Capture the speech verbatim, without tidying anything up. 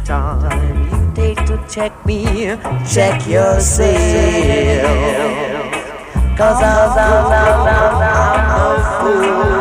time you take to check me, check yourself. Cause I'm, I'm, I'm, I'm, I'm a fool.